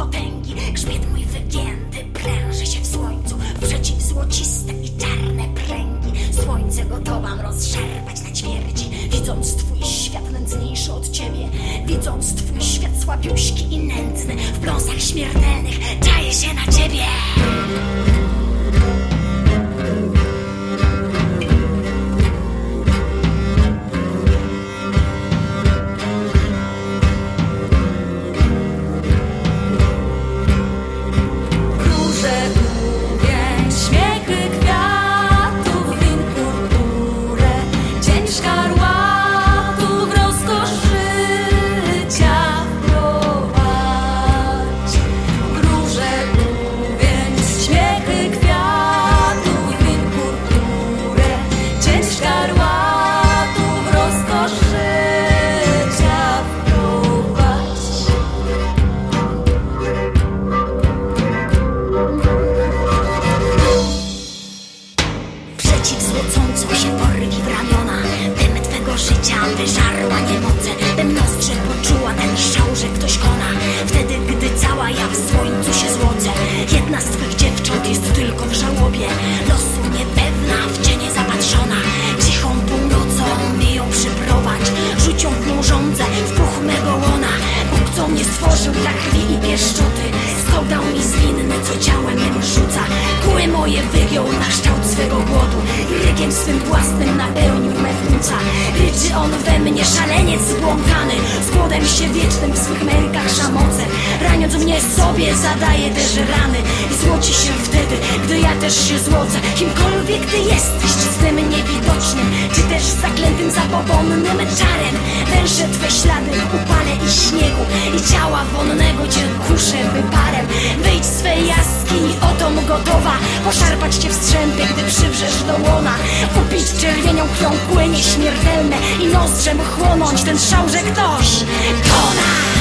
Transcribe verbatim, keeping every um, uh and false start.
potęgi. Grzbiet mój wygięty pręży się w słońcu, przeciw złociste i czarne pręgi. Słońce gotowam rozszarpać na ćwierci, widząc twój świat nędzniejszy od ciebie, widząc twój świat słabiuśki i nędzny. W pląsach śmiertelnych czaję się na ciebie. Złocącą się porwi w ramiona, dym twego życia wyżarła niemoce, bym nozdrze poczuła ten szał, że ktoś kona. Wtedy, gdy cała ja w słońcu się złocę, jedna z twych dziewcząt jest tylko w żałobie, losu niepewna, w cienie zapatrzona. Cichą północą mi ją przyprowadź, rzuć ją w mą żądzę, w puch mego łona. Bóg, co mnie stworzył dla krwi i pieszczoty, skał dał mi zwinny, co ciałem mym rzuca. Kły moje wygiął na kształt swego głodu i rykiem swym własnym napełnił me płuca. Ryczy on we mnie, szaleniec zbłąkany, z głodem się wiecznym w swych mękach szamoce. Raniąc mnie sobie zadaje też rany i złoci się wtedy, gdy ja też się złocę. Kimkolwiek ty jesteś, czy z tym niewidocznym, czy też zaklętym zabobonnym czarem, węszę twe ślady w upale i śniegu i ciała wonnego cię kuszę wyparem. Wyjdź z swej jaskini, otom gotowa poszarpać cię w strzępie, gdy przywrzesz do łona. Upić czerwienią krwią kły nieśmiertelne i nozdrzem chłonąć ten szał, że ktoś kona.